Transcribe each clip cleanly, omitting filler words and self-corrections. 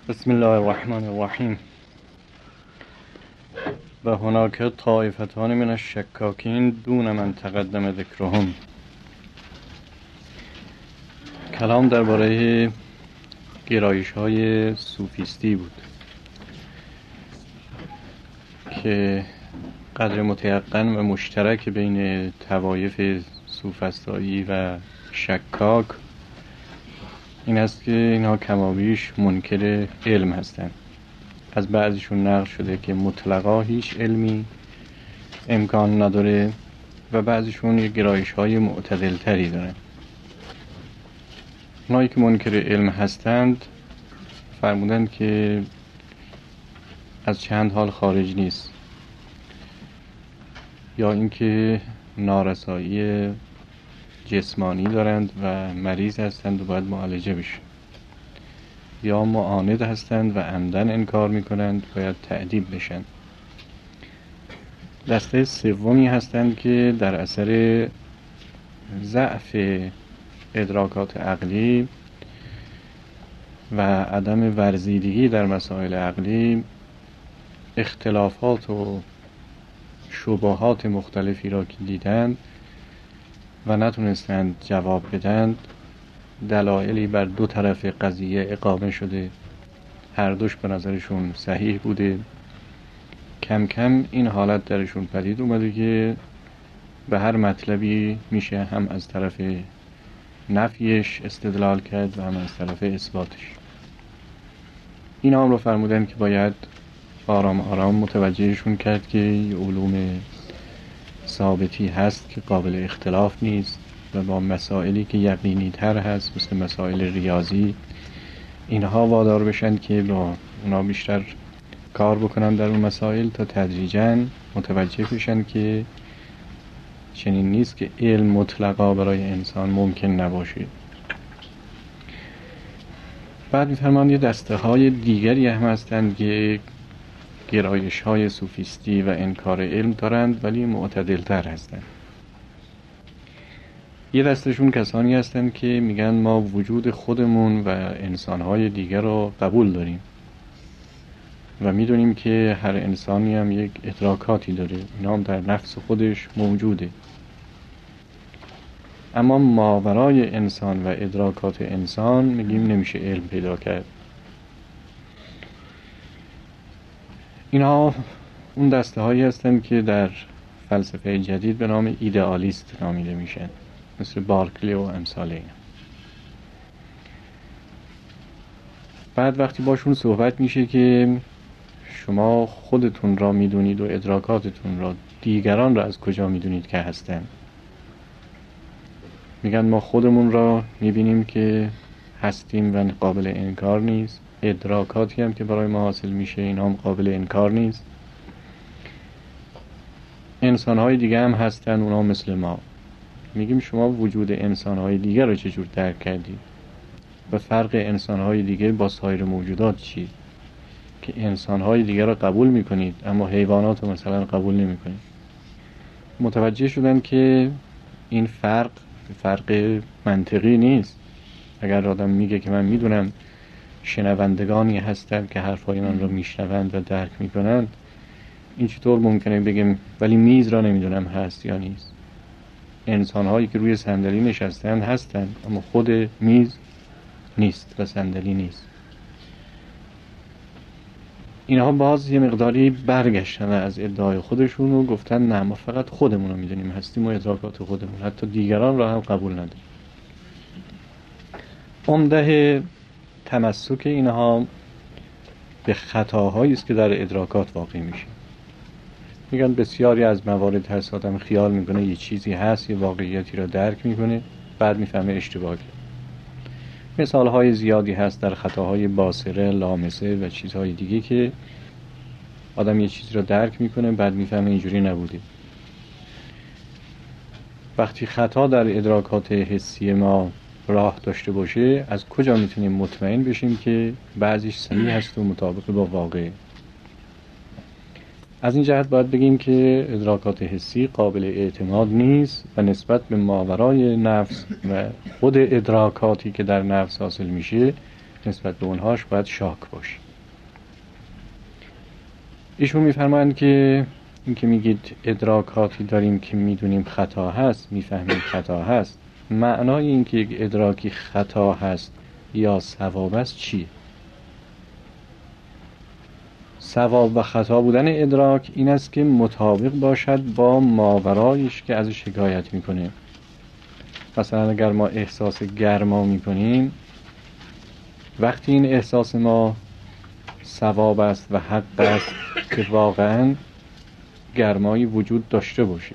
بسم الله الرحمن الرحیم. و هناک طائفتان من الشکاکین دون من تقدم ذکرهم. کلام درباره گرایش های صوفیستی بود که قدر متیقن و مشترک بین طوایف سوفسطایی و شکاک این است که اینها کمابیش منکر علم هستند. از بعضیشون نقل شده که مطلقا هیچ علمی امکان نداره و بعضیشون یه گرایش های معتدل تری دارن. اونایی که منکر علم هستند فرمودند که از چند حال خارج نیست، یا اینکه نارسایی جسمانی دارند و مریض هستند و باید معالجه بشه، یا معاند هستند و عمدن انکار میکنند باید تأدیب بشن. دسته سومی هستند که در اثر ضعف ادراکات عقلی و عدم ورزیدگی در مسائل عقلی اختلافات و شبهات مختلفی را که دیدند و نتونستند جواب بدند، دلایلی بر دو طرف قضیه اقامه شده، هر دوش به نظرشون صحیح بوده. کم کم این حالت درشون پدید اومده که به هر مطلبی میشه هم از طرف نفیش استدلال کرد و هم از طرف اثباتش. این هم رو فرمودن که باید آرام آرام متوجهشون کرد که یه علوم ثابتی هست که قابل اختلاف نیست و با مسائلی که یقینی تر هست مثل مسائل ریاضی اینها وادار بشن که با اونا بیشتر کار بکنن در اون مسائل تا تدریجاً متوجه بشن که چنین نیست که علم مطلقا برای انسان ممکن نباشه. بعد می‌فرمان یه دسته های دیگری هم هستند که گرایش های صوفیستی و انکار علم دارند ولی معتدل تر هستند. یه دستشون کسانی هستند که میگن ما وجود خودمون و انسانهای دیگر رو قبول داریم و میدونیم که هر انسانی هم یک ادراکاتی داره، اینا هم در نفس خودش موجوده، اما ماورای انسان و ادراکات انسان میگیم نمیشه علم پیدا کرد. اینا اون دسته هایی هستند که در فلسفه جدید به نام ایدئالیست نامیده میشن، مثل بارکلی و امثال اینا. بعد وقتی باشون صحبت میشه که شما خودتون را میدونید و ادراکاتتون را، دیگران را از کجا میدونید که هستن؟ میگن ما خودمون را میبینیم که هستیم و قابل انکار نیست، ادراکاتی هم که برای ما حاصل میشه اینا هم قابل انکار نیست. انسانهای دیگه هم هستن، اونا مثل ما. میگیم شما وجود انسانهای دیگه رو چجور درک کردید و فرق انسانهای دیگه با سایر موجودات چیه که انسانهای دیگه رو قبول میکنید اما حیوانات رو مثلا قبول نمیکنید؟ متوجه شدن که این فرق منطقی نیست. اگر آدم میگه که من میدونم شنوندگانی هستن که حرفای من رو میشنوند و درک میکنند، این چطور ممکنه بگم ولی میز را نمیدونم هست یا نیست؟ انسان هایی که روی صندلی نشستن هستن اما خود میز نیست و صندلی نیست. اینها باز یه مقداری برگشتن از ادعای خودشون و گفتن نه ما فقط خودمون رو میدونیم هستیم و ادراکات خودمون، حتی دیگران را هم قبول نداریم. عمده تمسک اینها به خطاهایی است که در ادراکات واقع میشه. میگن بسیاری از موارد هست آدم خیال میکنه یه چیزی هست، یه واقعیتی را درک میکنه، بعد میفهمه اشتباه کرد. مثالهای زیادی هست در خطاهای باصره، لامسه و چیزهای دیگه که آدم یه چیزی را درک میکنه بعد میفهمه اینجوری نبوده. وقتی خطا در ادراکات حسی ما راه داشته باشه، از کجا میتونیم مطمئن بشیم که بعضیش صحیح هست و مطابق با واقع؟ از این جهت باید بگیم که ادراکات حسی قابل اعتماد نیست و نسبت به ماورای نفس و خود ادراکاتی که در نفس حاصل میشه نسبت به اونهاش باید شاک باشیم. ایشون میفرمایند که این که میگید ادراکاتی داریم که میدونیم خطا هست، میفهمیم خطا هست، معنای این که یک ادراکی خطا هست یا صواب است چیه؟ صواب و خطا بودن ادراک این است که مطابق باشد با ماورایش که ازش حکایت میکنه. مثلا اگر ما احساس گرما میکنیم، وقتی این احساس ما صواب است و حق است که واقعا گرمایی وجود داشته باشه،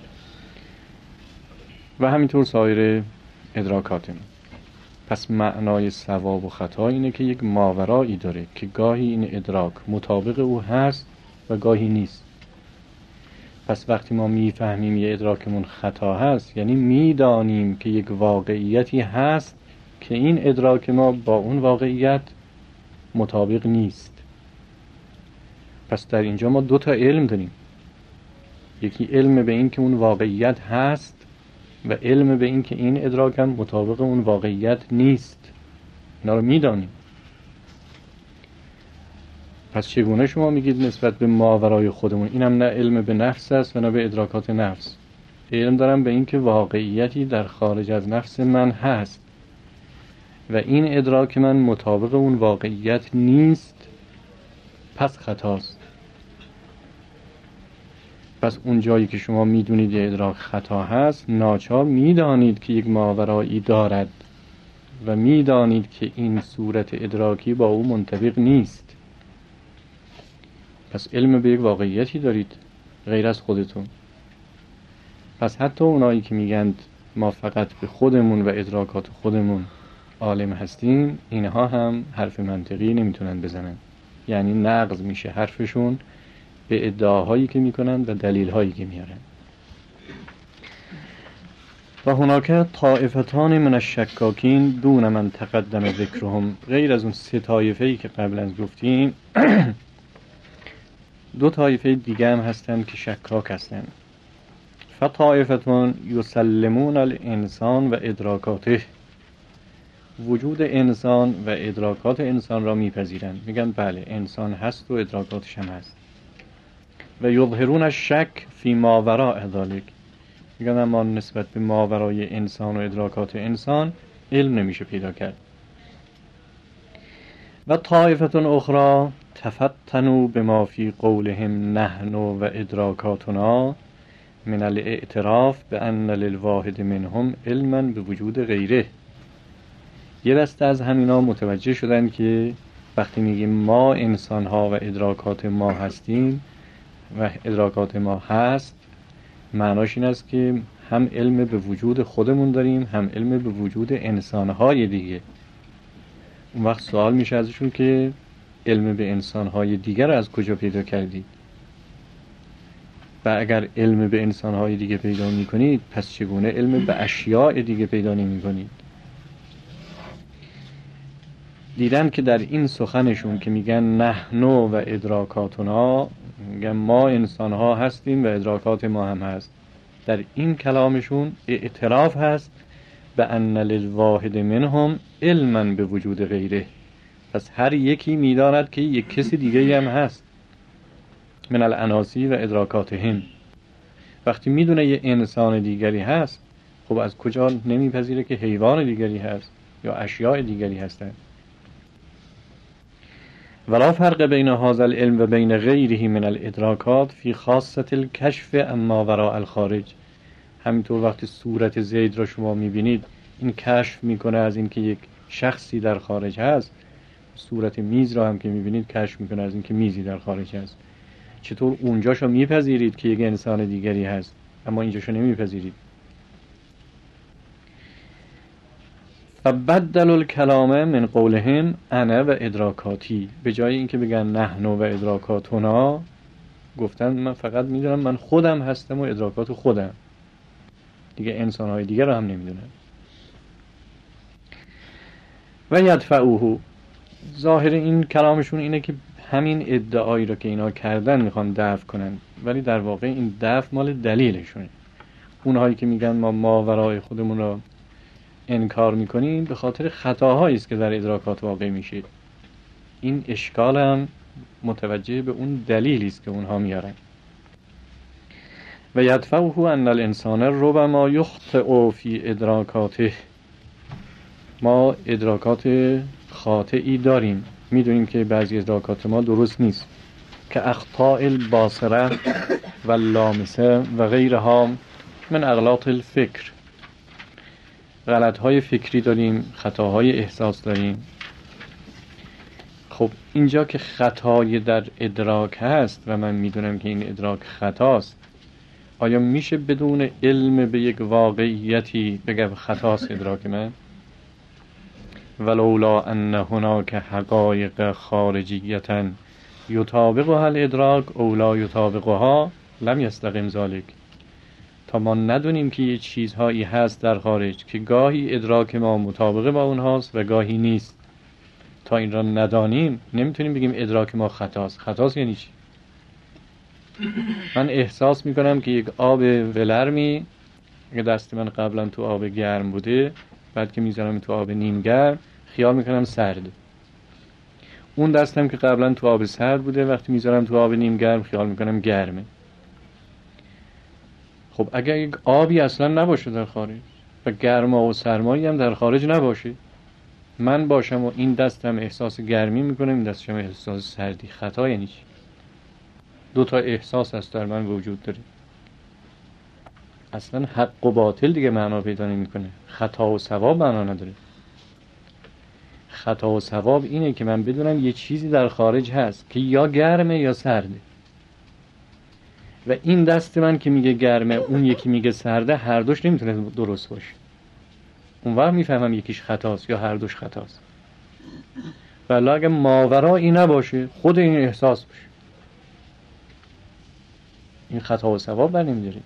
و همینطور سایر ادراکاتمون. پس معنای صواب و خطا اینه که یک ماورایی داره که گاهی این ادراک مطابق او هست و گاهی نیست. پس وقتی ما میفهمیم یه ادراکمون خطا هست، یعنی میدانیم که یک واقعیتی هست که این ادراک ما با اون واقعیت مطابق نیست. پس در اینجا ما دو تا علم داریم، یکی علم به این که اون واقعیت هست و علم به این که این ادراک هم مطابق اون واقعیت نیست. اینا رو میدانیم. پس چگونه شما میگید نسبت به ماورای خودمون اینم نه علم به نفس است و نه به ادراکات نفس؟ علم دارم به این که واقعیتی در خارج از نفس من هست و این ادراک من مطابق اون واقعیت نیست، پس خطاست. پس اون جایی که شما میدونید یه ادراک خطا هست، ناچار میدانید که یک ماورایی دارد و میدانید که این صورت ادراکی با او منطبق نیست. پس علم به یک واقعیتی دارید غیر از خودتون. پس حتی اونایی که میگند ما فقط به خودمون و ادراکات خودمون عالم هستیم، اینها هم حرف منطقی نمیتونن بزنن. یعنی نقض میشه حرفشون به ادعاهایی که میکنن و دلیلهایی که میارن. و هناك طائفتان من الشکاکین دون من تقدم ذکرهم. غیر از اون سه طایفه‌ای که قبل از گفتیم، دو طایفه دیگه هم هستن که شکاک هستن. فطائفتون یسلمون الانسان و ادراکاته. وجود انسان و ادراکات انسان را میپذیرند، میگن بله انسان هست و ادراکاتش هم هست. و یظهرون الشک فی ماوراء ذلک. میگن اما نسبت به ماورای انسان و ادراکات انسان علم نمیشه پیدا کرد. و طائفتون اخرى تفتنوا بما فی قولهم نحن و ادراکاتنا من الاعتراف بأن للواحد منهم علما بوجود غیره. یه دسته از همینا متوجه شدن که وقتی میگیم ما انسان ها و ادراکات ما هستیم و ادراکات ما هست، معناش این است که هم علم به وجود خودمون داریم، هم علم به وجود انسانهای دیگه. اون وقت سوال میشه ازشون که علم به انسانهای دیگر از کجا پیدا کردید؟ و اگر علم به انسانهای دیگه پیدا میکنید، پس چگونه علم به اشیاء دیگه پیدا نمیکنید؟ دیدن که در این سخنشون که میگن نحن و ادراکاتنا، میگن ما انسانها هستیم و ادراکات ما هم هست، در این کلامشون اعتراف هست به ان للواحد منهم علما به وجود غیره. پس هر یکی میداند که یک کسی دیگه هم هست من العناصی و ادراکاتهم. وقتی میدونه یه انسان دیگری هست، خب از کجا نمیپذیره که حیوان دیگری هست یا اشیاء دیگری هستن؟ ولا فرق بین هذا العلم و بین غیره من الادراکات فی خاصة الکشف اما وراء الخارج. همینطور وقتی صورت زید را شما میبینید، این کشف میکنه از این که یک شخصی در خارج هست. صورت میز را هم که میبینید کشف میکنه از این که میزی در خارج هست. چطور اونجاشو میپذیرید که یک انسان دیگری هست اما اینجاشو نمیپذیرید؟ فبدل الکلام من قولهم انا و ادراکاتی. به جای اینکه بگن نحن و ادراکاتنا، گفتن من فقط میدونم من خودم هستم و ادراکات خودم، دیگه انسانهای دیگه رو هم نمیدونم. و یدفعوه. ظاهر این کلامشون اینه که همین ادعایی رو که اینا کردن میخوان دفع کنن، ولی در واقع این دفع مال دلیلشونه. اونهایی که میگن ما ماورای خودمون رو انکار میکنیم به خاطر خطاهایی است که در ادراکات واقع میشه. این اشکال هم متوجه به اون دلیلی است که اونها میارن. و یدفعه ان الانسان ربما یخطئ فی ادراکاته. ما ادراکات خاطئی داریم، میدونیم که بعضی ادراکات ما درست نیست، که اخطاء الباصره و اللامسه و غیرها من اغلاط الفکر. غلطهای فکری داریم، خطاهای احساس داریم. خب اینجا که خطای در ادراک هست و من میدونم که این ادراک خطاست، آیا میشه بدون علم به یک واقعیتی بگم خطاست ادراک من؟ ولولا ان هناک حقایق خارجیتا یطابقها الادراک او لا یطابقها لم یستقم ذلک. تا ما ندونیم که یه چیزهایی هست در خارج که گاهی ادراک ما مطابق با اونهاست و گاهی نیست، تا این را ندانیم نمیتونیم بگیم ادراک ما خطاست. خطاست یعنی چی؟ من احساس میکنم که یک آب ولرمی اگه دست من قبلا تو آب گرم بوده، بعد که میذارم تو آب نیم گرم خیال میکنم سرده. اون دستم که قبلا تو آب سرد بوده وقتی میذارم تو آب نیم گرم خیال میکنم گرمه. خب اگر یک آبی اصلا نباشه در خارج و گرما و سرمایی هم در خارج نباشه، من باشم و این دستم احساس گرمی میکنم، این دستم احساس سردی، خطا یعنی چی؟ دو تا احساس هست در من وجود داره. اصلا حق و باطل دیگه معنا پیدا نمیکنه. خطا و ثواب معنا نداره. خطا و ثواب اینه که من بدونم یه چیزی در خارج هست که یا گرمه یا سرده، و این دست من که میگه گرمه اون یکی میگه سرده، هر دوش نمیتونه درست باشه. اون وقت میفهمم یکیش خطاست یا هر دوش خطاست. ولی اگه ماورایی نباشه، خود این احساس باشه، این خطا و ثواب بر نمیداره.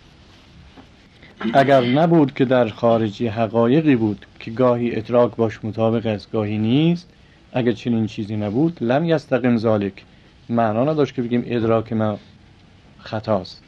اگر نبود که در خارجی حقایقی بود که گاهی ادراک باش مطابق است گاهی نیست، اگر چنین چیزی نبود لم یستقم ذالک، معنا نداشت که بگیم ادراک ما خطاست.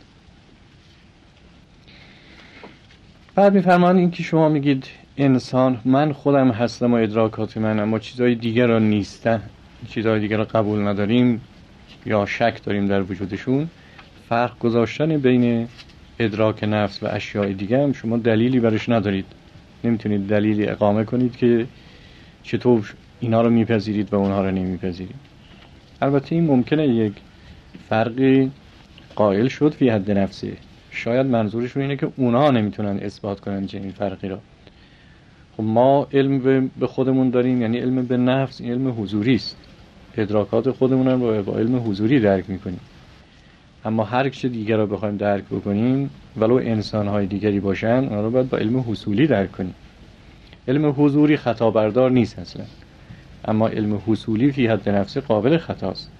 بعد میفرمان این که شما میگید انسان، من خودم هستم و ادراکات من، اما چیزهای دیگر را نیستن، چیزهای دیگر را قبول نداریم یا شک داریم در وجودشون. فرق گذاشتن بین ادراک نفس و اشیاء دیگه هم شما دلیلی برش ندارید. نمیتونید دلیلی اقامه کنید که چطور اینا رو میپذیرید و اونها رو نمیپذیرید. البته این ممکنه یک فرقی قائل شد فی حد نفسه، شاید منظورشون اینه که اونها نمیتونن اثبات کنن چنین فرقی را. خب ما علم به خودمون داریم، یعنی علم به نفس، این علم حضوری است. ادراکات خودمون رو با علم حضوری درک میکنیم. اما هر چیز دیگر رو بخوایم درک بکنیم، ولو انسان‌های دیگری باشن، اونا رو باید با علم حصولی درک کنیم. علم حضوری خطا بردار نیست اصلا، اما علم حصولی فی حد نفس قابل خطاست.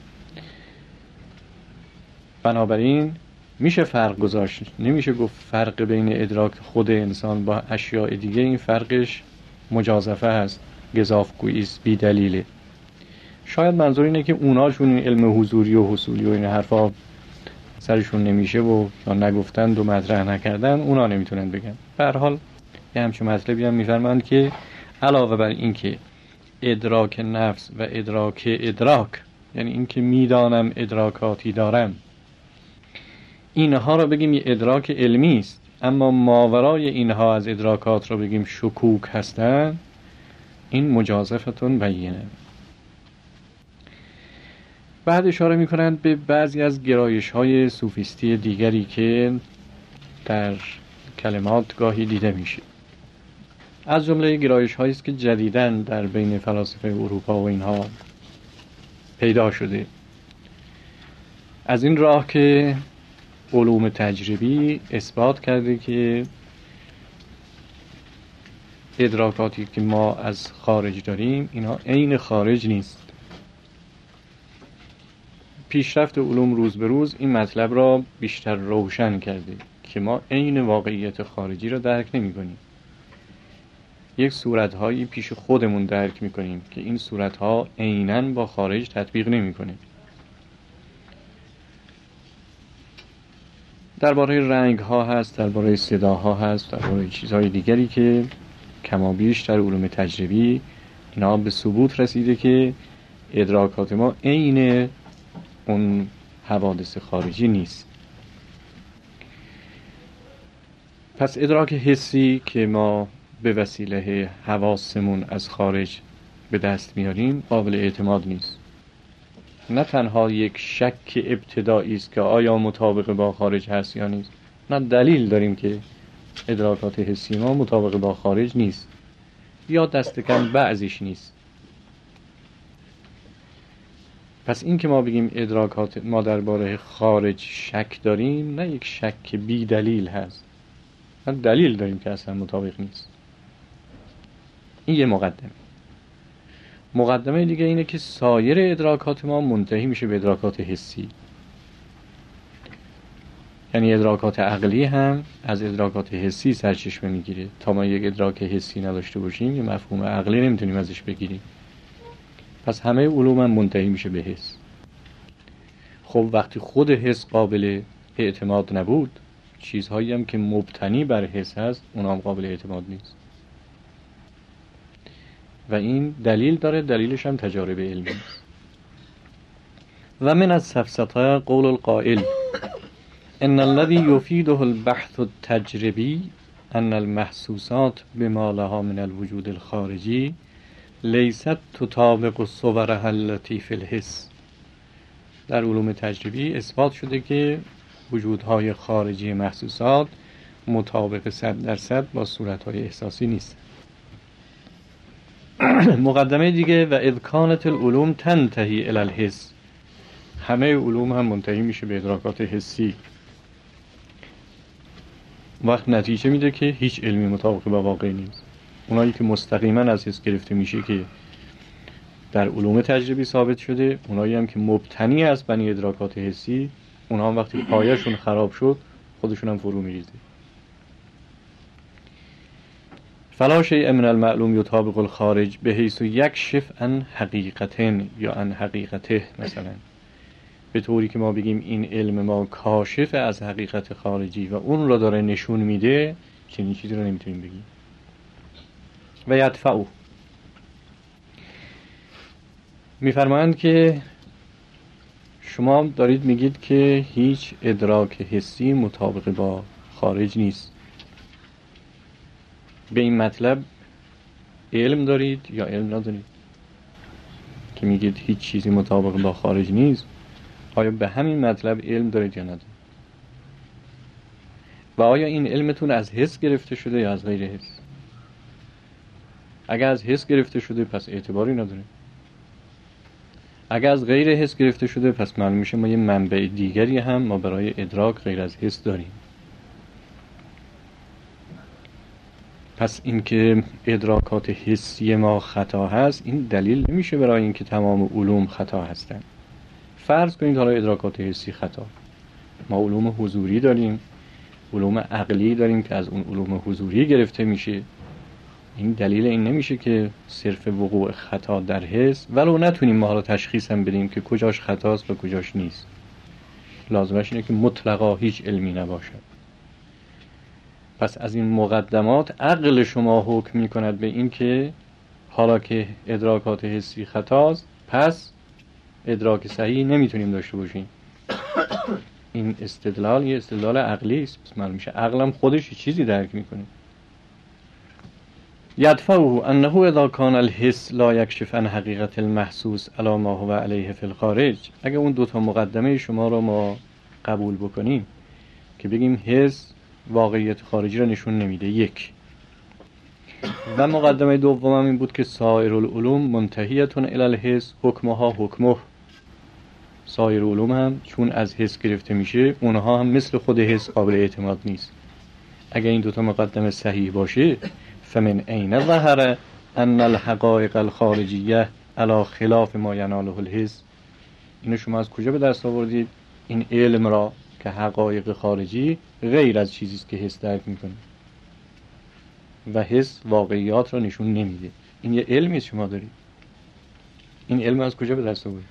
بنابراین میشه فرق گذاشت، نمیشه گفت فرق بین ادراک خود انسان با اشیاء دیگه این فرقش مجازفه هست، گزافگویی است، بی دلیله. شاید منظور اینه که اوناشون این علم حضوری و حصولی و این حرفا سرشون نمیشه و یا نگفتند و مطرح نکردن، اونا نمیتونن بگن. به هر حال یه همچون مطلبی هم میفرمایند که علاوه بر این که ادراک نفس و ادراک یعنی این که میدانم ادراکاتی دارم، اینها رو بگیم یه ادراک علمی است، اما ماورای اینها از ادراکات رو بگیم شکوک هستن، این مجازفتون بینه. بعد اشاره میکنند به بعضی از گرایش‌های صوفیستی دیگری که در کلمات گاهی دیده میشه. از جمله گرایش‌هایی است که جدیداً در بین فلاسفه اروپا و اینها پیدا شده. از این راه که علوم تجربی اثبات کرده که ادراکاتی که ما از خارج داریم اینها عین خارج نیست. پیشرفت علوم روز به روز این مطلب را بیشتر روشن کرده که ما عین واقعیت خارجی را درک نمی کنیم. یک صورتهایی پیش خودمون درک می کنیم که این صورتها عیناً با خارج تطبیق نمی کنه. درباره رنگ ها هست، درباره صداها هست، درباره چیزهای دیگری که کما بیش در علوم تجربی اینا به ثبوت رسیده که ادراکات ما عین اون حوادث خارجی نیست. پس ادراک حسی که ما به وسیله حواسمون از خارج به دست میاریم قابل اعتماد نیست. نه تنها یک شک ابتدایی است که آیا مطابق با خارج هست یا نیست، نه دلیل داریم که ادراکات حسی ما مطابق با خارج نیست یا دست کم بعضیش نیست. پس این که ما بگیم ادراکات ما درباره خارج شک داریم، نه یک شک بی دلیل هست، نه دلیل داریم که اصلا مطابق نیست. این یه مقدمه دیگه اینه که سایر ادراکات ما منتهی میشه به ادراکات حسی. یعنی ادراکات عقلی هم از ادراکات حسی سرچشمه میگیره. تا ما یک ادراک حسی نداشته باشیم یه مفهوم عقلی نمیتونیم ازش بگیریم. پس همه علوم هم منتهی میشه به حس. خب وقتی خود حس قابل اعتماد نبود، چیزهایی هم که مبتنی بر حس هست اونا هم قابل اعتماد نیست. و این دلیل داره، دلیلش هم تجارب علمی است. و من از سفسطه قول القائل ان الذي يفيده البحث التجربي ان المحسوسات بما لها من الوجود الخارجي لیست تطابق صورها التي في الحس. در علوم تجربی اثبات شده که وجودهای خارجی محسوسات مطابق 100% با صورتهای احساسی نیست. مقدمه دیگه و اذ کانت العلوم تنتهی الی الحس، همه علوم هم منتهی میشه به ادراکات حسی. وقت نتیجه میده که هیچ علمی مطابق با واقع نیست. اونایی که مستقیما از حس گرفته میشه که در علوم تجربی ثابت شده، اونایی هم که مبتنی است بر ادراکات حسی، اونها هم وقتی پایه‌شون خراب شد خودشون هم فرو میریزه. فلا شیء من المعلوم یطابق الخارج بحیث یکشف عن حقیقتن یا عن حقیقته، مثلا به طوری که ما بگیم این علم ما کاشف از حقیقت خارجی و اون رو داره نشون میده، چنین چیزی رو نمیتونیم بگیم. و یدفعو، میفرمایند که شما دارید میگید که هیچ ادراک حسی مطابق با خارج نیست. به این مطلب علم دارید یا علم ندارید که میگید هیچ چیزی مطابق با خارج نیست؟ آیا به همین مطلب علم دارید یا ندارید؟ و آیا این علمتون از حس گرفته شده یا از غیر حس؟ اگر از حس گرفته شده پس اعتباری نداره. اگر از غیر حس گرفته شده پس معلوم میشه ما یه منبع دیگری هم ما برای ادراک غیر از حس داریم. پس اینکه ادراکات حسی ما خطا هست این دلیل نمیشه برای اینکه تمام علوم خطا هستند. فرض کنید حالا ادراکات حسی خطا، ما علوم حضوری داریم، علوم عقلی داریم که از اون علوم حضوری گرفته میشه. این دلیل این نمیشه که صرف وقوع خطا در حس، ولو نتونیم ما حالا تشخیص هم بدیم که کجاش خطاست و کجاش نیست. لازمش اینه که مطلقا هیچ علمی نباشد. پس از این مقدمات عقل شما حکم میکند به این که حالا که ادراکات حسی خطاست پس ادراک صحیح نمیتونیم داشته باشیم. این استدلال یه استدلال عقلی است. پس معلوم میشه عقلم خودش چیزی درک میکنه. یدفعه انه اذا کان الحس لا یکشف عن حقیقت المحسوس علی ما هو علیه فی الخارج. اگه اون دوتا مقدمه شما رو ما قبول بکنیم که بگیم حس واقعیت خارجی رو نشون نمیده، یک، و مقدمه دوم این بود که سایر العلوم منتهیتون الی الحس حکمها حکمه، سایر علوم هم چون از حس گرفته میشه اونها هم مثل خود حس قابل اعتماد نیست. اگر این دوتا مقدمه صحیح باشه فمن این ظهر ان الحقائق الخارجیه علی خلاف ما یناله الحس. اینو شما از کجا به دست آوردید؟ این علم را که حقایق خارجی غیر از چیزی است که حس درک میکنه و حس واقعیات را نشون نمیده. این یه علمی است شما دارید. این علم از کجا به دست آوردید؟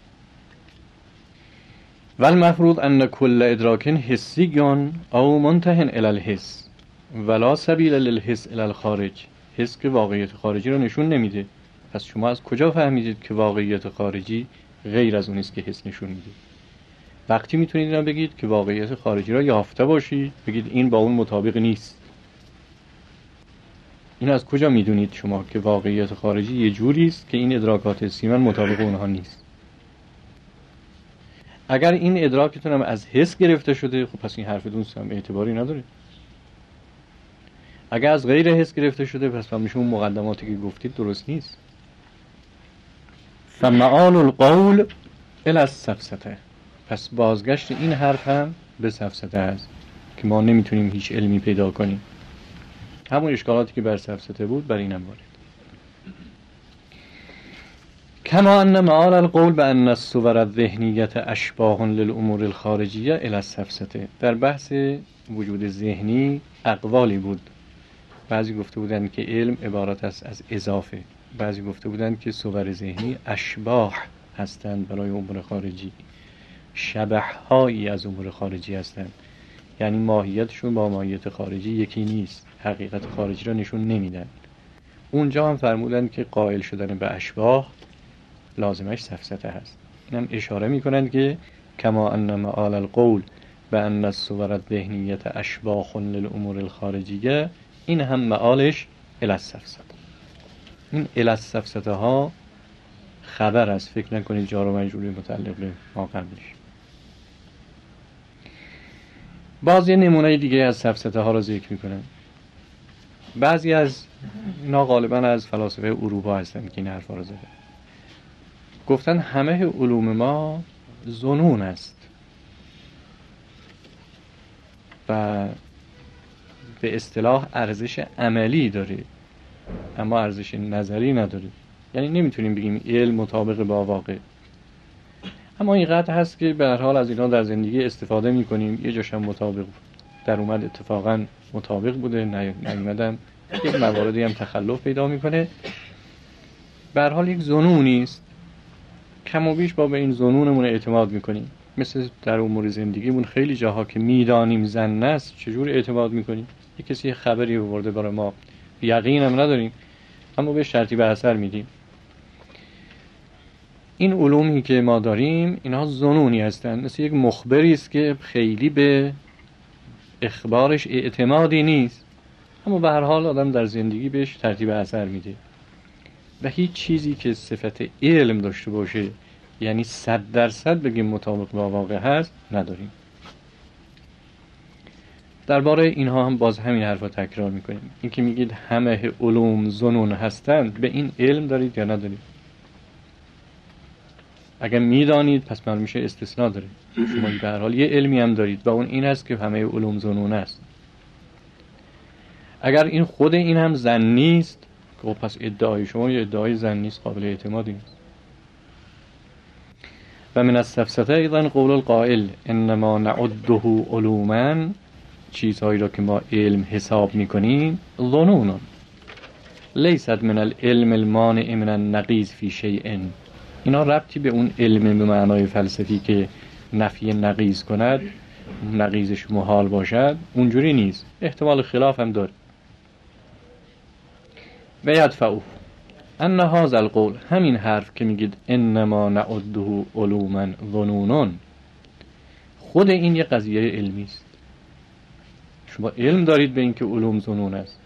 والمفروض ان كل ادراک حسی او منتهی الی الحس ولا سبیل للحس الی الخارج. حس که واقعیت خارجی رو نشون نمیده. پس شما از کجا فهمیدید که واقعیت خارجی غیر از اون است که حس نشون میده؟ وقتی میتونید اینا بگید که واقعیت خارجی را یافته باشید، بگید این با اون مطابق نیست. این از کجا میدونید شما که واقعیت خارجی یه جوری است که این ادراکات حسی من مطابق اونها نیست؟ اگر این ادراکتون هم از حس گرفته شده، خب پس این حرفتون هم اعتباری نداره. اگر از غیر حس گرفته شده، پس میشه اون مقدماتی که گفتید درست نیست. فمعال القول الی السفسطه، پس بازگشت این حرف هم به سفسطه است که ما نمیتونیم هیچ علمی پیدا کنیم. همون اشکالاتی که بر سفسطه بود بر اینم وارد. کما ان معال القول بان الصور الذهنیه اشباح للامور الخارجیه الی السفسطه، در بحث وجود ذهنی اقوالی بود. بعضی گفته بودند که علم عبارت است از اضافه، بعضی گفته بودند که صور ذهنی اشباح هستند برای امور خارجی، شبح هایی از امور خارجی هستند، یعنی ماهیتشون با ماهیت خارجی یکی نیست، حقیقت خارجی را نشون نمیدن. اونجا هم فرمودند که قائل شدن به اشباح لازمش سفسطه هست. اینم اشاره میکنند که کما ان معال القول بان الصور الذهنیه اشباح للامور الخارجیه، این هم معالش الی السفسطه. این الی السفسطه ها خبر است، فکر نکنید جار و مجرور متعلق به ما قبلش. باز یه نمونه دیگه از سفسطه ها رو ذکر میکنن. بعضی از اینا غالبا از فلاسفه اروپا هستن که این حرفا رو زدن. گفتن همه علوم ما ظنون است و به اصطلاح ارزش عملی داره اما ارزش نظری نداره. یعنی نمیتونیم بگیم علم مطابق با واقع، اما اینقدر هست که به هر حال از اینا در زندگی استفاده میکنیم. یه جاشم مطابق در اومد اتفاقا مطابق بوده، نیومدم یک مواردی هم تخلف پیدا میکنه. به هر حال یک ظنونی است، کم و بیش با به این ظنونمون اعتماد میکنیم. مثل در امور زندگیمون خیلی جاها که میدانیم ظن است، چجور اعتماد میکنیم؟ یک کسی خبری آورده برای ما، یقین هم نداریم اما بهش ترتیب اثر میدیم. این علومی که ما داریم اینها ظنونی هستند، مثل یک مخبری است که خیلی به اخبارش اعتمادی نیست اما به هر حال آدم در زندگی بهش ترتیب اثر میده. و هیچ چیزی که صفت علم داشته باشه، یعنی 100% بگیم مطابق با واقع هست، نداریم. درباره اینها هم باز همین حرفا تکرار میکنیم. این که میگید همه علوم ظنون هستند، به این علم دارید یا ندارید؟ اگر میدانید پس معلوم میشه استثناء داره. شما به هر حال یه علمی هم دارید و اون این هست که همه علوم ظنون است. اگر این خود این هم ظنی است، خب پس ادعای شما یه ادعای ظنی است، قابل اعتمادی نیست. و من السفسطه ایضا قول القائل انما نعده علوما، چیزهایی را که ما علم حساب میکنیم، ظنون لیست من العلم المانع من النقیض فی شیء، اینا ربطی به اون علم به معنای فلسفی که نفی نقیض کند، نقیضش محال باشد، اونجوری نیست، احتمال خلاف هم داره. و یدفعو ان هذا القول، همین حرف که میگید انما نعده علوما ظنون، خود این یه قضیه علمی است. شما علم دارید به اینکه علوم ظنون است.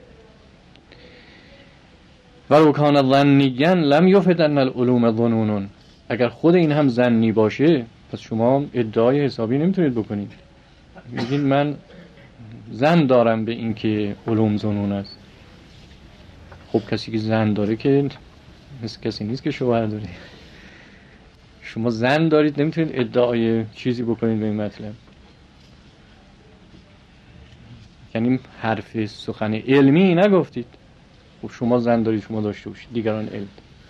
ولو کان ظنیا لم یفد ان العلوم ظنون، اگر خود این هم ظنی باشه پس شما ادعای حسابی نمیتونید بکنید. میگید من ظن دارم به اینکه علوم ظنون است. خب کسی که ظن داره که مثل کسی نیست که شوهر داره. شما ظن دارید، نمیتونید ادعای چیزی بکنید به این مطلب. یعنی حرف سخن علمی نگفتید. خب شما ظن دارید، شما داشته باشید، دیگران علم.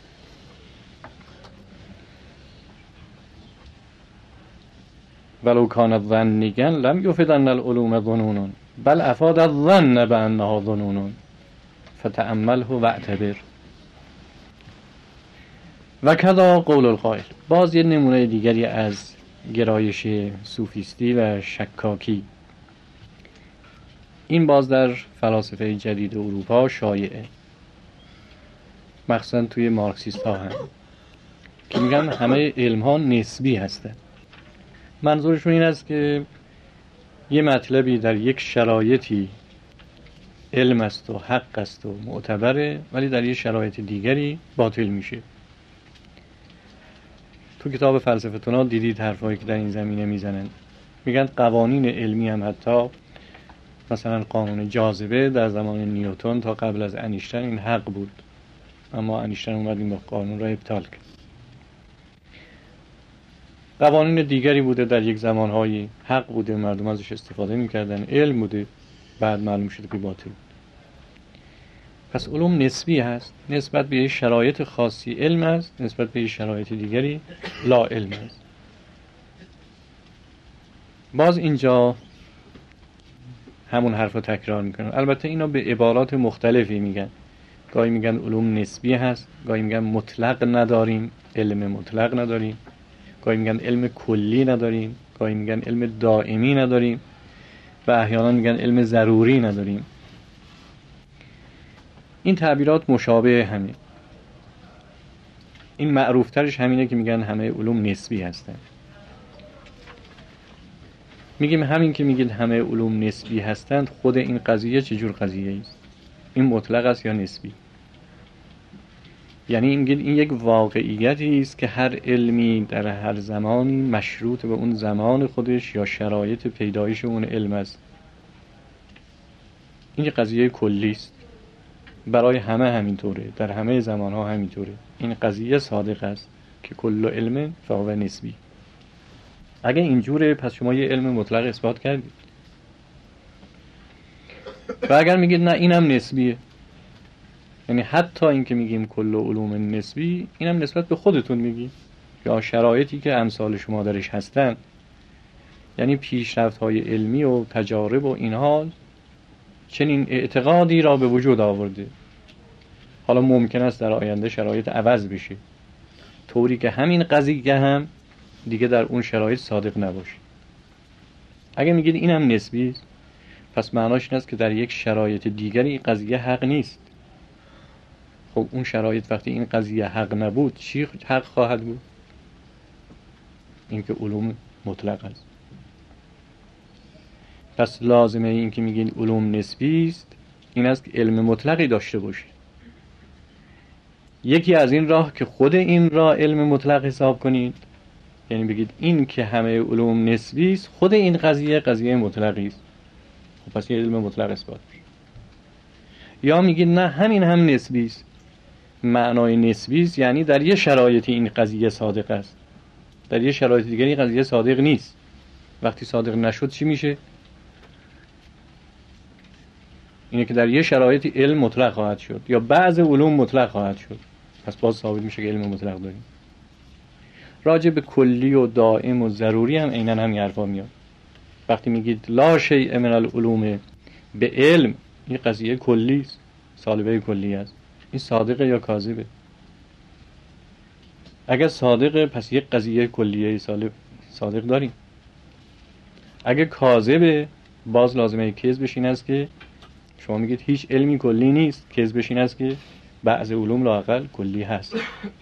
ولو کان ظنیا لم یفد ان العلوم ظنون بل افاد الظن بانها ظنون فتأمله واعتبر. و کذا قول القائل، باز یه نمونه دیگری از گرایش صوفیستی و شکاکی. این باز در فلاسفه جدید اروپا شایعه، مخصوصا توی مارکسیست ها هم که میگن همه علم ها نسبی هستن. منظورشون این است که یه مطلبی در یک شرایطی علم است و حق است و معتبره، ولی در یک شرایط دیگری باطل میشه. تو کتاب فلسفتونا دیدید حرفایی که در این زمینه میزنن، میگن قوانین علمی هم حتی مثلا قانون جاذبه در زمان نیوتن تا قبل از انیشتین این حق بود، اما انیشتین اومد این قانون را ابطال کرد. قوانین دیگری بوده در یک زمانهایی حق بوده، مردم ازش استفاده میکردن، علم بوده، بعد معلوم شده که باطل. پس علوم نسبی هست، نسبت به شرایط خاصی علم است، نسبت به شرایط دیگری لا علم است. باز اینجا همون حرف رو تکرار میکنن، البته اینا به عبارات مختلفی میگن. گاهی میگن علوم نسبی هست، گاهی میگن مطلق نداریم، علم مطلق نداریم، گاهی میگن علم کلی نداریم، گاهی میگن علم دائمی نداریم و احیانا میگن علم ضروری نداریم. این تعبیرات مشابه همه. این معروفترش همینه که میگن همه علوم نسبی هستن. میگیم همین که میگید همه علوم نسبی هستند، خود این قضیه چجور قضیه است؟ این مطلق است یا نسبی؟ یعنی میگید این یک واقعیتی است که هر علمی در هر زمانی مشروط به اون زمان خودش یا شرایط پیدایش اون علم است. این قضیه کلی است، برای همه همینطوره، در همه زمانها همینطوره. این قضیه صادق است که کل علم فهو نسبی. اگه اینجوره پس شما یه علم مطلق اثبات کردید. و اگر میگید نه اینم نسبیه، یعنی حتی این که میگیم کل علوم نسبی، اینم نسبت به خودتون میگی یا شرایطی که امثال شما درش هستن، یعنی پیشرفت‌های علمی و تجارب و اینها چنین اعتقادی را به وجود آورده. حالا ممکن است در آینده شرایط عوض بشه، طوری که همین قضیه هم دیگه در اون شرایط صادق نباشه. اگه میگید اینم نسبی است، پس معناش این است که در یک شرایط دیگری این قضیه حق نیست. خب اون شرایط وقتی این قضیه حق نبود، چی حق خواهد بود؟ این که علوم مطلق است. پس لازمه این که میگین علوم نسبی است این است که علم مطلقی داشته باشه. یکی از این راه که خود این را علم مطلق حساب کنید، یعنی بگید این که همه علوم نسبی است، خود این قضیه مطلقی است. خب پس یه علم مطلق اثبات میشه. یا میگید نه همین هم نسبی است. معنای نسبی است یعنی در یه شرایطی این قضیه صادق است، در یه شرایط دیگری این قضیه صادق نیست. وقتی صادق نشد چی میشه؟ اینه که در یه شرایطی علم مطلق خواهد شد یا بعض علوم مطلق خواهد شد، پس باز ثابت میشه که علم مطلق داریم. راجع به کلی و دائم و ضروری هم عیناً همین حرفا میاد. وقتی میگید لا شیء من العلوم به علم، این قضیه کلی است، سالبه کلی است. این صادقه یا کاذبه؟ اگر صادقه پس یک قضیه کلیه صادق داریم. اگر کاذبه باز لازمه کذبش این است که شما میگید هیچ علمی کلی نیست، کذبش این است که بعض علوم لااقل کلی هست.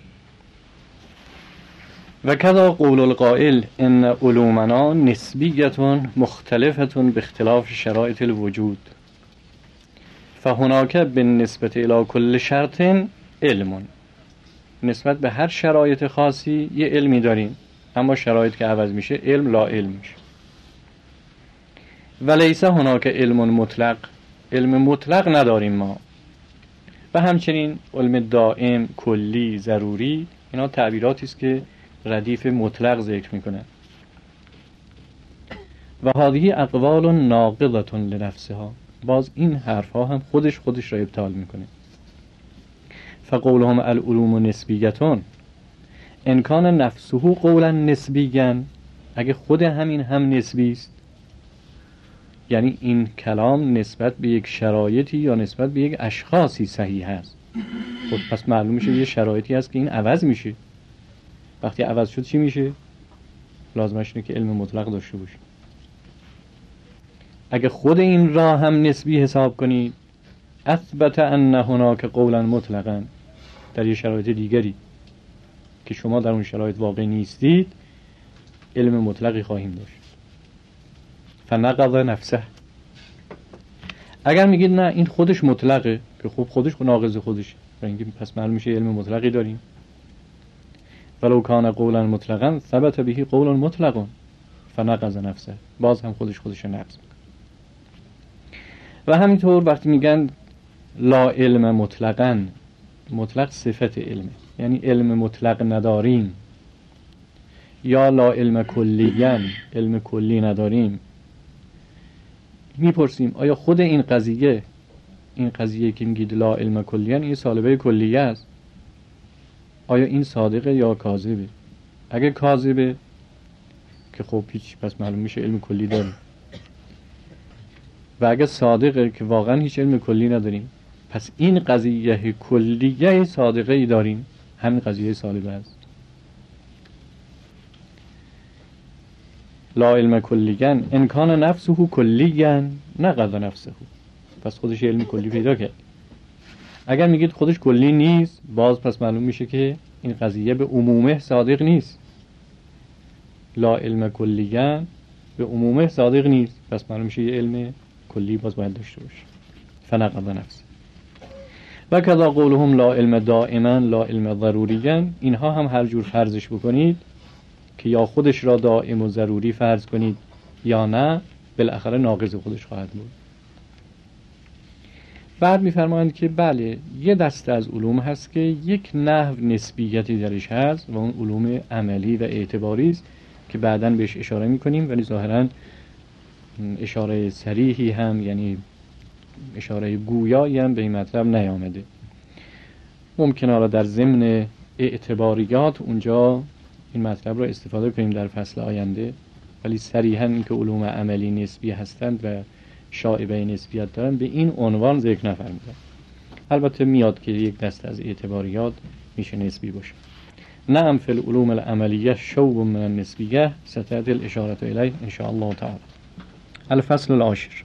و کذا قول القائل ان علومنا نسبیه مختلفه باختلاف شرایط الوجود فهناک بالنسبه الی کل شرط علم. نسبت به هر شرایط خاصی یه علمی داریم، اما شرایط که عوض میشه علم لا علم میشه. و لیس هناک علم مطلق، علم مطلق نداریم ما. و همچنین علم دائم، کلی، ضروری، اینا تعبیراتی است که ردیف مطلق ذکر میکنن. و هذه اقوال ناقضة لنفسها، باز این حرف ها هم خودش را ابطال میکنه. فقولهم العلوم نسبیتون ان کان نفسه قولا نسبیا، اگه خود همین هم نسبی است، یعنی این کلام نسبت به یک شرایطی یا نسبت به یک اشخاصی صحیح هست، خب پس معلوم میشه یه شرایطی هست که این عوض میشه. وقتی عوض شد چی میشه؟ لازمش اینه که علم مطلق داشته باشه. اگه خود این راه هم نسبی حساب کنید، اثبت ان هناک قولا مطلقا، در یه شرایط دیگری که شما در اون شرایط واقع نیستید علم مطلقی خواهیم داشت. فنقض نفسه. اگر میگید نه این خودش مطلقه، که خب خودش ناقض خودشه، پس معلوم میشه علم مطلقی داریم. ولو کان قولا مطلقا ثبت به قول مطلق فنقض نفسه، باز هم خودش نقض میکنه. و همینطور وقتی میگن لا علم مطلقا، مطلق صفت علمه، یعنی علم مطلق نداریم، یا لا علم کلیاً، علم کلی نداریم، میپرسیم آیا خود این قضیه که میگید لا علم کلیاً، این سالبه کلیه است، آیا این صادقه یا کاذبه؟ اگه کاذبه که خب هیچ، پس معلوم میشه علم کلی داریم. و اگه صادقه که واقعا هیچ علم کلی نداریم، پس این قضیه کلیه صادقه ای داریم، همین قضیه سالبه است. لا علم کلیاً ان کان نفسه کلیاً نقض نفسه، پس خودش علم کلی پیدا کرد. اگر میگید خودش کلی نیست، باز پس معلوم میشه که این قضیه به عمومه صادق نیست. لا علم کلیاً به عمومه صادق نیست، پس معلوم میشه یه علم کلی باز باید داشته باشه. فنقض نفسه. و کذا قولهم لا علم دائما لا علم ضروریاً، اینها هم هر جور فرضش بکنید که یا خودش را دائم و ضروری فرض کنید یا نه، بالاخره ناقض خودش خواهد بود. بعد میفرمایند که بله، یه دسته از علوم هست که یک نحو نسبیتی درش هست و اون علوم عملی و اعتباری است که بعداً بهش اشاره میکنیم، ولی ظاهراً اشاره صریحی هم، یعنی اشاره گویایی هم به این مطلب نیامده. ممکنه حالا در ضمن اعتباریات اونجا این مطلب رو استفاده کنیم در فصل آینده، ولی صریحاً اینکه علوم عملی نسبی هستند و شائبه نسبیت دارن به این عنوان ذکر نفرمودن. البته میاد که یک دسته از اعتباریات میشه نسبی باشه. نعم فی العلوم العملیه شوب من النسبیه ستأتی الاشاره الیه ان شاء الله تعالی. الفصل العاشر.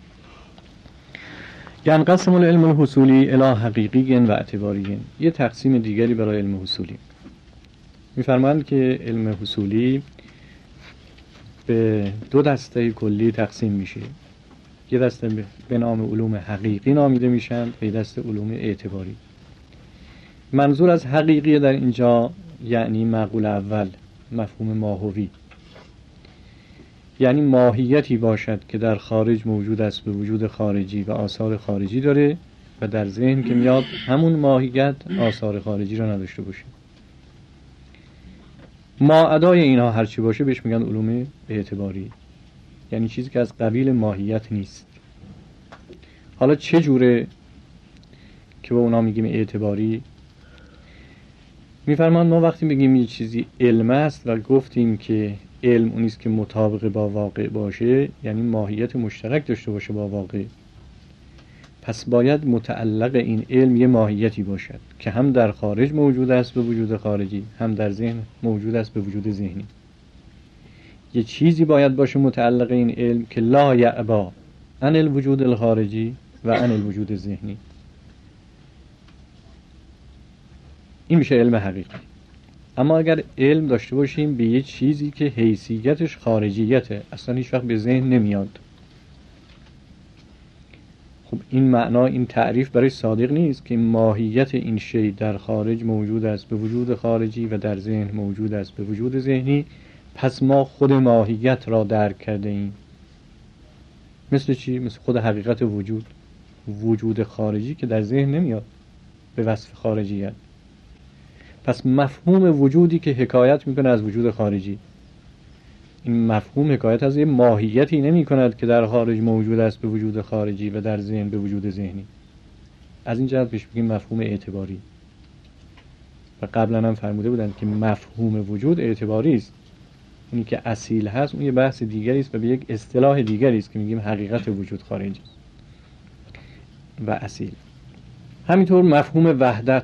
ینقسم العلم الحصولی الی حقیقی و اعتباری. یه تقسیم دیگری برای علم حصولی. میفرمایند که علم حصولی به دو دسته کلی تقسیم میشه. یه دسته به نام علوم حقیقی نامیده میشن و یه دسته علوم اعتباری. منظور از حقیقی در اینجا یعنی معقول اول، مفهوم ماهوی، یعنی ماهیتی باشد که در خارج موجود است، به وجود خارجی و آثار خارجی داره و در ذهن که میاد همون ماهیت آثار خارجی را نداشته باشه. ما ادای اینها هرچی باشه بهش میگن علوم اعتباری، یعنی چیزی که از قبیل ماهیت نیست. حالا چه جوره که با اونا میگیم اعتباری؟ میفرمان ما وقتی بگیم یه چیزی علم است و گفتیم که علم اونیست که مطابق با واقع باشه، یعنی ماهیت مشترک داشته باشه با واقع، پس باید متعلق این علم یه ماهیتی باشد که هم در خارج موجود است به وجود خارجی، هم در ذهن موجود است به وجود ذهنی. یه چیزی باید باشه متعلق این علم که لا یعبا عن الوجود الخارجی و عن الوجود ذهنی. این میشه علم حقیقی. اما اگر علم داشته باشیم به یه چیزی که حیثیتش خارجیته، اصلا هیچ وقت به ذهن نمیاد، خب این معنا، این تعریف برای صادق نیست که ماهیت این شی در خارج موجود است به وجود خارجی و در ذهن موجود است به وجود ذهنی، پس ما خود ماهیت را درک کرده ایم. مثل چی؟ مثل خود حقیقت وجود خارجی که در ذهن نمیاد به وصف خارجیت. پس مفهوم وجودی که حکایت میکنه از وجود خارجی، این مفهوم حکایت از یه ماهیتی نمی کند که در خارج موجود است به وجود خارجی و در ذهن به وجود ذهنی. از این جهت بهش بگیم مفهوم اعتباری. و قبلا هم فرموده بودن که مفهوم وجود اعتباری است. اونی که اصیل هست اون یه بحث دیگری است و به یک اصطلاح دیگری است که میگیم حقیقت وجود خارجی و اصیل. همینطور مفهوم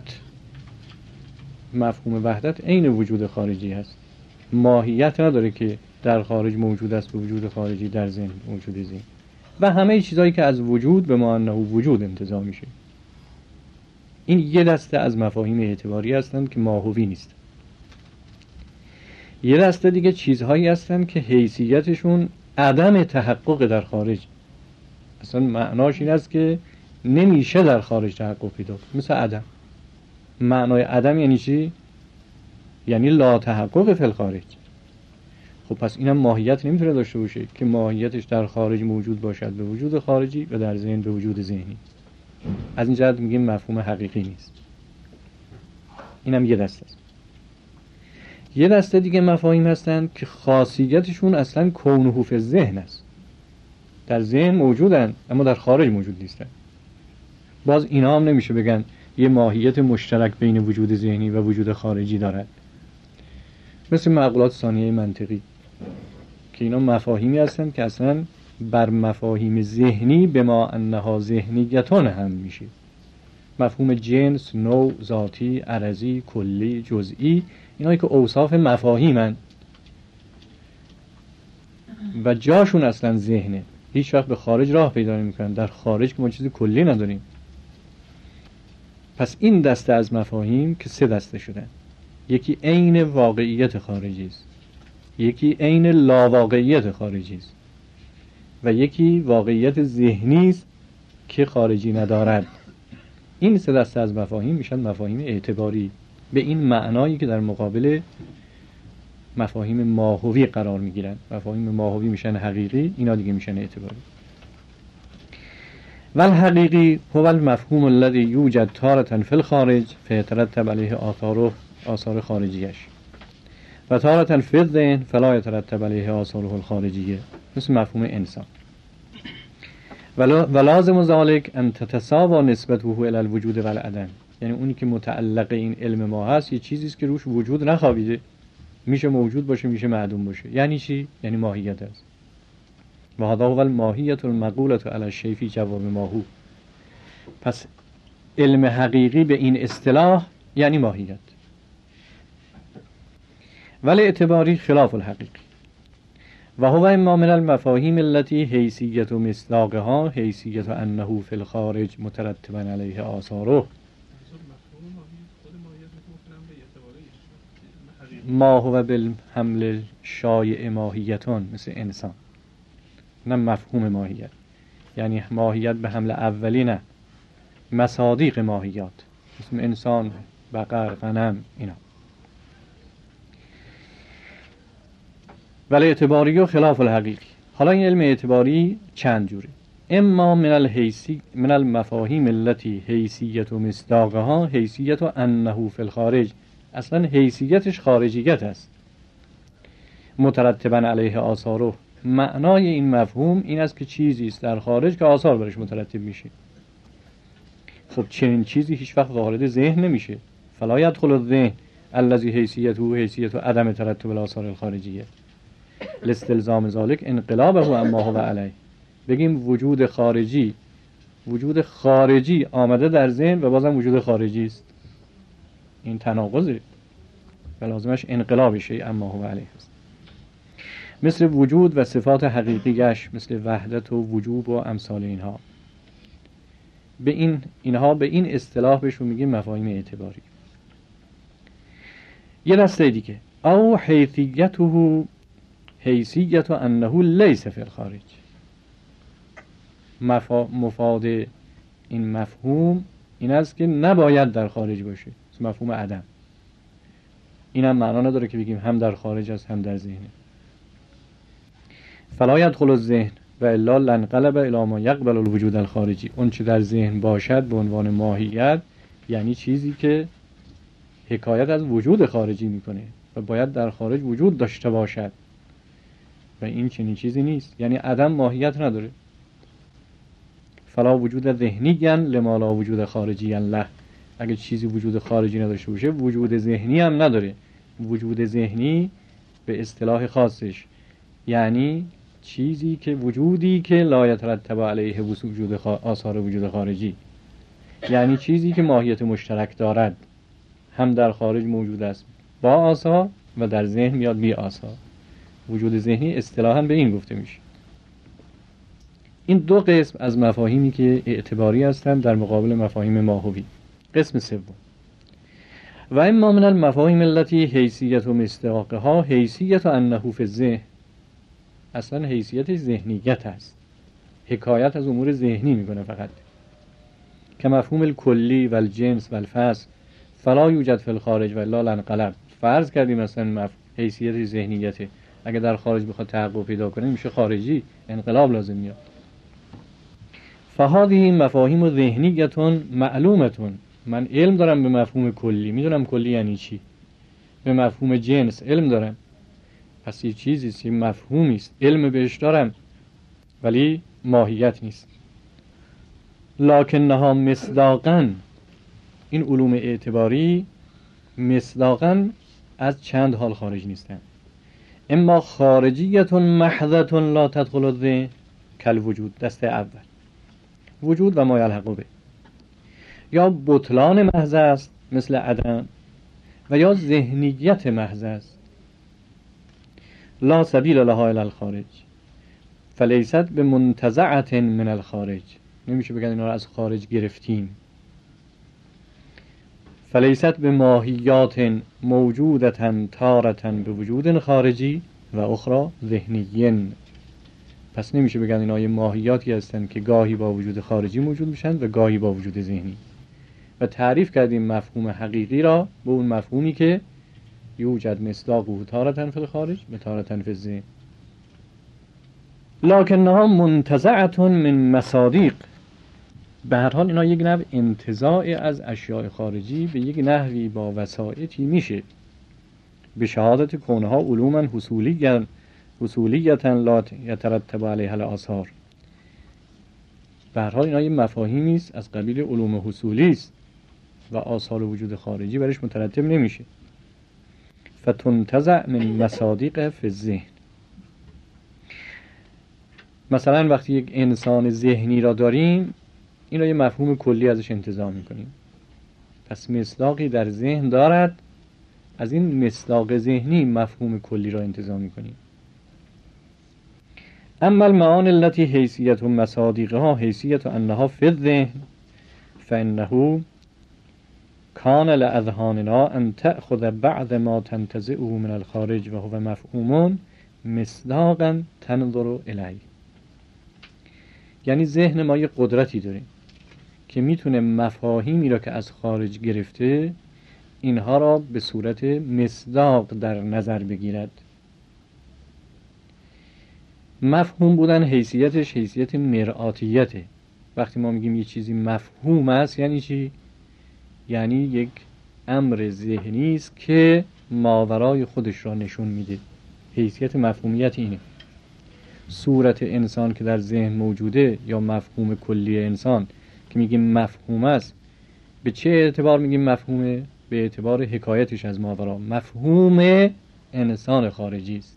وحدت عین وجود خارجی هست، ماهیت نداره که در خارج موجود است به وجود خارجی، در ذهن موجود ذهن. و همه چیزایی که از وجود به ما انه وجود انتزاع میشه. این یه دسته از مفاهیم اعتباری هستند که ماهوی نیست. یه دسته دیگه چیزهایی هستند که حیثیتشون عدم تحقق در خارج، اصلا معناش این است که نمیشه در خارج تحقق پیدا کنه. مثل عدم. معنای عدم یعنی چی؟ یعنی لا تحقق فی الخارج. خب پس اینم ماهیت نمیتونه داشته باشه که ماهیتش در خارج موجود باشد به وجود خارجی و در ذهن به وجود ذهنی. از این جهت میگیم مفهوم حقیقی نیست. اینم یه دسته است. یه دسته دیگه مفاهیم هستن که خاصیتشون اصلا کونه فی ذهن است. در ذهن موجودن اما در خارج موجود نیستن. باز اینا هم نمیشه بگن یه ماهیت مشترک بین وجود ذهنی و وجود خارجی دارد. مثل معقولات ثانیه منطقی که اینا مفاهیمی هستن که اصلا بر مفاهیم ذهنی به ما انها ذهنیتون هم میشه. مفهوم جنس، نوع، ذاتی، عرضی، کلی، جزئی، اینایی که اوصاف مفاهیمن و جاشون اصلا ذهنه، هیچ وقت به خارج راه پیدا نمیکنن. در خارج که ما چیز کلی نداریم. پس این دسته از مفاهیم که سه دسته شدن، یکی عین واقعیت خارجی است، یکی عین لاواقعیت خارجی است و یکی واقعیت ذهنی است که خارجی ندارد. این سه دسته از مفاهیم میشن مفاهیم اعتباری، به این معنایی که در مقابل مفاهیم ماهوی قرار میگیرن. مفاهیم ماهوی میشن حقیقی، اینا دیگه میشن اعتباری. والحقیقی هو المفهوم الذي یوجد تارة فی الخارج فیترتب علیه آثار خارجیش و تارة فی الذهن فلا یترتب علیه آثاره الخارجیه، مثل مفهوم انسان. و لازم ذلك ان تتساوی نسبته الی الوجود و العدم، یعنی اونی که متعلق این علم ما هست یه چیزی است که روش وجود نخوابیده، میشه موجود باشه میشه معدوم باشه. یعنی چی؟ یعنی ماهیت است. و هذا هو الماهیت المقولة علی الشیء فی جواب ما هو. پس علم حقیقی به این اصطلاح یعنی ماهیت. ولی اعتباری خلاف الحقیقی و هو اما من المفاهیم التي حیثیت و مصداقها حیثیت انه فی الخارج مترتبا علیه آثاره. ما هو بالحمل شایع ماهیتان، مثل انسان. نه مفهوم ماهیت، یعنی ماهیت به حمل اولی، نه مصادیق ماهیات مثل انسان، بقر، غنم، اینا. ولی اعتباری و خلاف الحقیقی. حالا این علم اعتباری چند جوره. اما من المفاهیم التي حیثیت و مصداقها حیثیت و انه فی الخارج، اصلا حیثیتش خارجیت است، مترتبا علیه آثاره. معنای این مفهوم این است که چیزی است در خارج که آثار برش مترتب میشه. خب چنین چیزی هیچ وقت وارد ذهن نمیشه. فلا يدخل الذهن الذي حیثیته حیثیت و عدم ترتب الاثار الخارجیه لاستلزام ذلك انقلابه اما هو علیه. بگیم وجود خارجی آمده در ذهن و بازم وجود خارجی است، این تناقضه و لازمش انقلاب شیء اما هو علیه است. مثل وجود و صفات حقیقیش، مثل وحدت و وجوب و امثال اینها. به این اصطلاح بهشون میگیم مفاهیم اعتباری. یه دسته دیگه او حیثیته حیثیت انه لیس فی الخارج. مفاد این مفهوم این است که نباید در خارج باشه، مفهوم عدم. اینم معنا نداره که بگیم هم در خارج است هم در ذهنه. فلا يدخل الذهن و الا لانقلب الی ما یقبل الوجود الخارجی. اون چه در ذهن باشد به عنوان ماهیت یعنی چیزی که حکایت از وجود خارجی میکنه و باید در خارج وجود داشته باشد و این چنین چیزی نیست. یعنی عدم ماهیت نداره. فلا وجود ذهنی لما لا وجود خارجی له. اگه چیزی وجود خارجی نداشته باشه وجود ذهنی هم نداره. وجود ذهنی به اصطلاح خاصش یعنی وجودی که لا یترتب علیه وجود آثار وجود خارجی، یعنی چیزی که ماهیت مشترک دارد، هم در خارج موجود است با آثار و در ذهن میاد بی آثار. وجود ذهنی اصطلاحاً به این گفته میشه. این دو قسم از مفاهیمی که اعتباری هستند در مقابل مفاهیم ماهوی. قسم سوم: و اما من المفاهیم التي حیثیت و مصداقها حیثیت انه فی الذهن. اصلا حیثیت ذهنیت است، حکایت از امور ذهنی میکنه فقط، که مفهوم الکلی و الجنس و الفصل فلا یوجد فی الخارج و الا لانقلب. فرض کردیم مثلا حیثیت ذهنیته، اگه در خارج بخواد تحقق پیدا کنه میشه خارجی، انقلاب لازم میاد. فهذه مفاهیم ذهنیه معلومه. من علم دارم به مفهوم کلی، میدونم کلی یعنی چی. به مفهوم جنس علم دارم، پس یه چیزیست، یه مفهومی است، علم بهش دارم ولی ماهیت نیست. لکنها مصداقاً، این علوم اعتباری مصداقاً از چند حال خارج نیستن. اما خارجیت محضة لا تدخل الذهن کالوجود، دسته اول وجود و ما یلحق به، یا بطلان محض است مثل عدم، و یا ذهنیت محض است لا سبیل لها الی الخارج فلیست بمنتزعة من الخارج. نمیشه بگن اینا رو از خارج گرفتیم. فلیست بماهیات موجودة تارة بوجود خارجی و اخرى ذهنیین. پس نمیشه بگن اینا یه ماهیاتی هستن که گاهی با وجود خارجی موجود میشن و گاهی با وجود ذهنی. و تعریف کردیم مفهوم حقیقی را به اون مفهومی که یوجد مصداقه تارة فی الخارج و تارة فی الذهن. لکنها منتزعة من مصادیق. به هر حال اینا یک نوع انتزاع از اشیاء خارجی به یک نحوی با وسائطی میشه، به شهادت کونها علوما حصولیتا لا یترتب علیها الآثار. به هر حال اینا یک مفاهیمی است از قبیل علوم حصولی است و آثار وجود خارجی برش مترتب نمیشه. فتنتزع من مصادیق فی الذهن. مثلا وقتی یک انسان ذهنی را داریم، این را یه مفهوم کلی ازش انتزاع میکنیم، پس مصداقی در ذهن دارد، از این مصداق ذهنی مفهوم کلی را انتزاع میکنیم. اما المعانی التي حیثیت مصادیقها حیثیت انها فی الذهن فانه کان لاذهاننا ان تأخذ بعض ما تنتزعه من الخارج و هو مفهوم مصداقا تنظر الیه. یعنی ذهن ما یه قدرتی داره که میتونه مفاهیمی را که از خارج گرفته اینها را به صورت مصداق در نظر بگیرد. مفهوم بودن حیثیتش حیثیت مرآتیته. وقتی ما میگیم یه چیزی مفهوم است یعنی چی؟ یعنی یک امر ذهنی است که ماورای خودش را نشون میده. حیثیت مفهومیت اینه. صورت انسان که در ذهن موجوده یا مفهوم کلی انسان که میگیم مفهوم است، به چه اعتبار میگیم مفهومه؟ به اعتبار حکایتش از ماورا. مفهوم انسان خارجی است.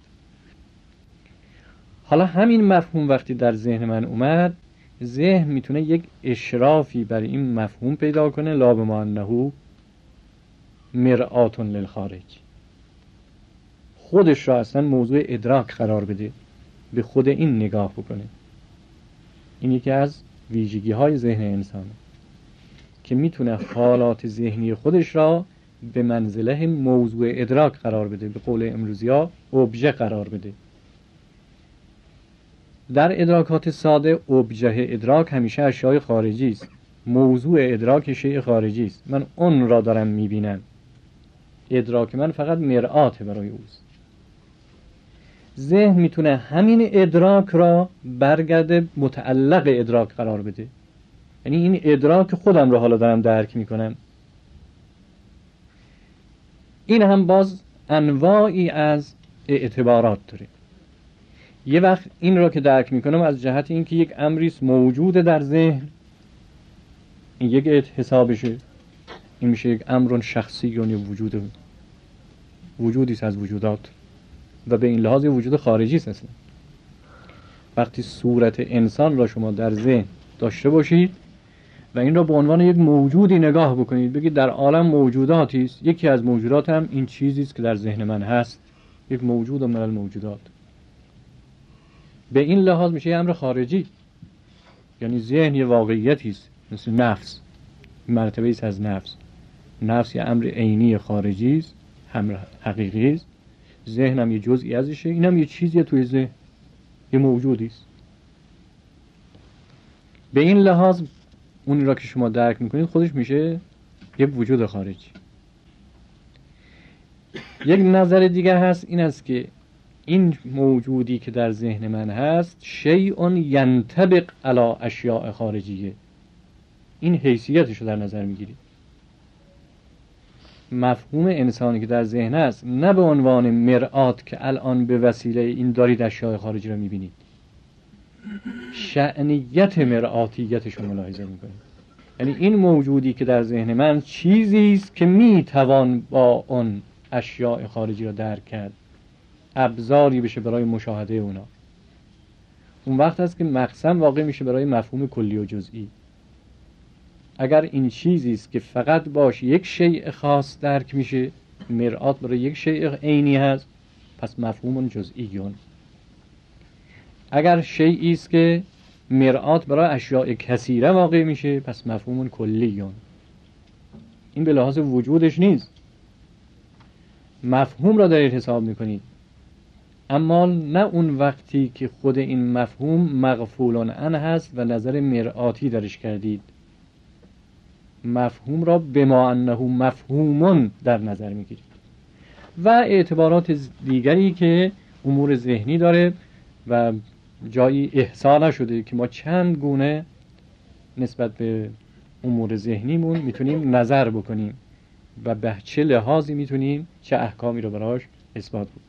حالا همین مفهوم وقتی در ذهن من اومد، ذهن میتونه یک اشرافی برای این مفهوم پیدا کنه، لا بما انه مرآت للخارج، خودش را اصلا موضوع ادراک قرار بده، به خود این نگاه بکنه. این یکی از ویژگی های ذهن انسانه که میتونه حالات ذهنی خودش را به منزله موضوع ادراک قرار بده، به قول امروزی ها ابژه قرار بده. در ادراکات ساده ابژه ادراک همیشه اشیاء خارجی است، موضوع ادراک شیء خارجی است، من اون را دارم میبینم، ادراک من فقط مرآت برای اوست. ذهن میتونه همین ادراک را برگرده متعلق ادراک قرار بده، یعنی این ادراک خودم رو حالا دارم درک میکنم. این هم باز انواعی از اعتبارات داره. یه وقت این رو که درک میکنم از جهت اینکه یک امریست موجوده در ذهن، این یک حسابشه، این میشه یک امر شخصی یا وجودیست از وجودات و به این لحاظ وجود خارجی است. اصلا وقتی صورت انسان را شما در ذهن داشته باشید و این را به عنوان یک موجودی نگاه بکنید، بگید در عالم موجوداتی است، یکی از موجودات هم این چیزی است که در ذهن من هست، یک موجود من الموجودات، به این لحاظ میشه یه امر خارجی. یعنی ذهن یه واقعیتی است، مثل نفس، مرتبه ایست از نفس. نفس یه امر عینی خارجی است، هم حقیقی است. ذهن هم یه جزئی ازشه، این هم یه چیزیه توی ذهن، یه موجودی است. به این لحاظ اون را که شما درک میکنید خودش میشه یه وجود خارجی. یک نظر دیگر هست، این است که این موجودی که در ذهن من هست شیء ینطبق علی اشیاء خارجیه، این حیثیتش رو در نظر میگیرید. مفهوم انسانی که در ذهن است نه به عنوان مرآت که الان به وسیله این دارید اشیاء خارجی رو میبینید، شأنیت مرآتیتش رو ملاحظه میکنید. یعنی این موجودی که در ذهن من چیزی است که میتوان با اون اشیاء خارجی رو درک کرد، ابزاری بشه برای مشاهده اونا. اون وقت است که مقسم واقع میشه برای مفهوم کلی و جزئی. اگر این چیزی است که فقط باش یک شیء خاص درک میشه، مرآت برای یک شیء عینی هست، پس مفهوم جزئیون. اگر شیئی است که مرآت برای اشیاء کثیره واقع میشه، پس مفهوم کلیون. این به لحاظ وجودش نیست، مفهوم را دارید حساب میکنید، اما نه اون وقتی که خود این مفهوم مغفول عنه هست و نظر مرآتی درش کردید. مفهوم را بما انه مفهومون در نظر میگیرید و اعتبارات دیگری که امور ذهنی داره و جایی احصا نشده که ما چند گونه نسبت به امور ذهنیمون میتونیم نظر بکنیم و به چه لحاظی میتونیم چه احکامی رو براش اثبات بکنیم.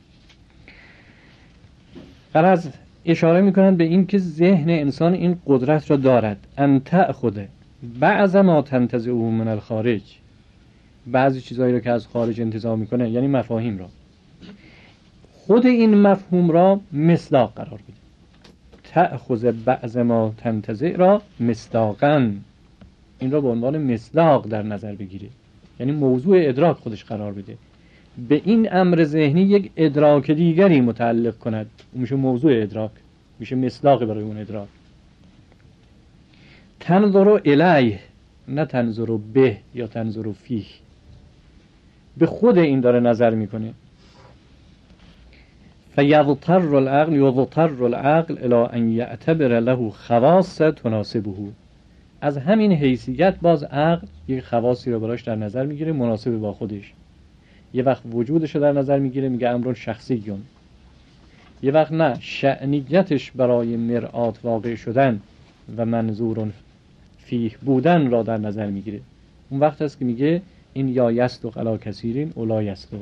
غرض اشاره میکنند به این که ذهن انسان این قدرت را دارد ان تأخذ بعض ما تنتزعه من الخارج، بعضی چیزایی رو که از خارج انتزاع میکنه، یعنی مفاهیم را، خود این مفهوم را مصداق قرار بده. تأخذ بعض ما تنتزع را مصداقاً، این را به عنوان مصداق در نظر بگیره، یعنی موضوع ادراک خودش قرار بده، به این امر ذهنی یک ادراک دیگری متعلق کند، میشه موضوع ادراک، میشه مصداق برای اون ادراک. تنظر الیه، نه تنظر به یا تنظر فیه، به خود این داره نظر میکنه. فیضطر العقل الی ان یعتبر له خواص تناسبه، از همین حیثیت باز عقل یک خواصی رو براش در نظر میگیره مناسب با خودش. یه وقت وجودش رو در نظر میگیره میگه امرون شخصیون، یه وقت نه، شأنیتش برای مرآت واقع شدن و منظور فیه بودن را در نظر میگیره. اون وقت است که میگه این یا یصدق علی کثیرین او لا یصدق.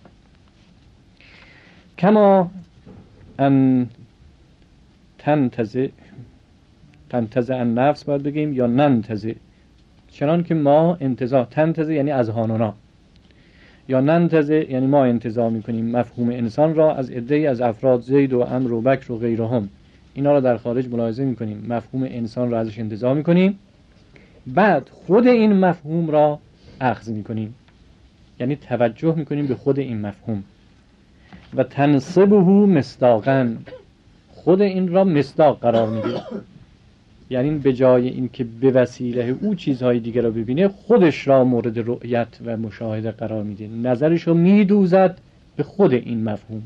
کما ان تنتزع النفس باید بگیم یا ننتزع، چنان که ما انتزاع، تنتزع یعنی از هانونا، یا ننتزع یعنی ما انتزاع میکنیم مفهوم انسان را از عده‌ای از افراد زید و عمرو و بکر و غیرهم، اینا را در خارج ملاحظه میکنیم، مفهوم انسان را ازش انتزاع میکنیم، بعد خود این مفهوم را اخذ میکنیم، یعنی توجه میکنیم به خود این مفهوم و تنصبه مصداقاً، خود این را مصداق قرار میده، یعنی به جای این که به وسیله او چیزهای دیگر را ببینه، خودش را مورد رؤیت و مشاهده قرار میده، نظرش رو میدوزد به خود این مفهوم،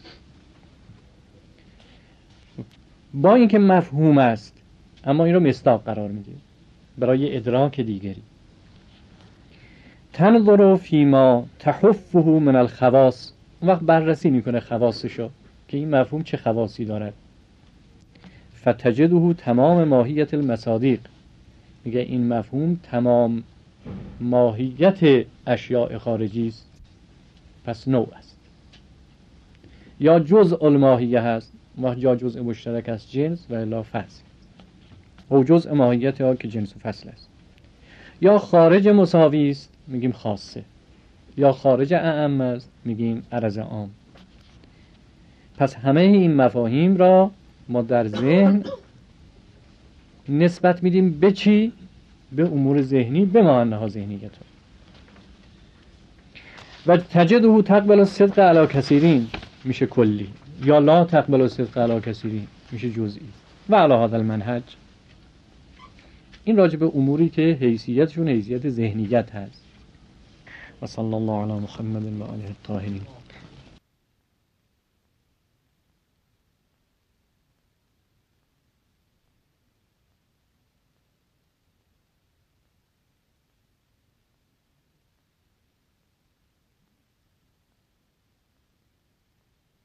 با اینکه مفهوم است اما این رو مصداق قرار میده برای ادراک دیگری. تنظر فیما تحفه من الخواص، اون وقت بررسی میکنه خواصشو که این مفهوم چه خواصی دارد. فتجده تمام ماهیت المصادیق، میگه این مفهوم تمام ماهیت اشیاء خارجی است، پس نوع است، یا جزء الماهیه هست، یا جزء مشترک است جنس و الا فصل، او جزء ماهیت ها که جنس و فصل است، یا خارج مساوی است میگیم خاصه، یا خارج اعم است میگیم عرض عام. پس همه این مفاهیم را ما در ذهن نسبت میدیم به چی؟ به امور ذهنی، به ما انها ذهنیت ها. و تجده تقبل الصدق علی کثیرین میشه کلی، یا لا تقبل الصدق علی کثیرین میشه جزئی. و علی هذا المنهج این راجع به اموری که حیثیتشون حیثیت ذهنیت هست. و صلی الله علی محمد و آله الطاهرین.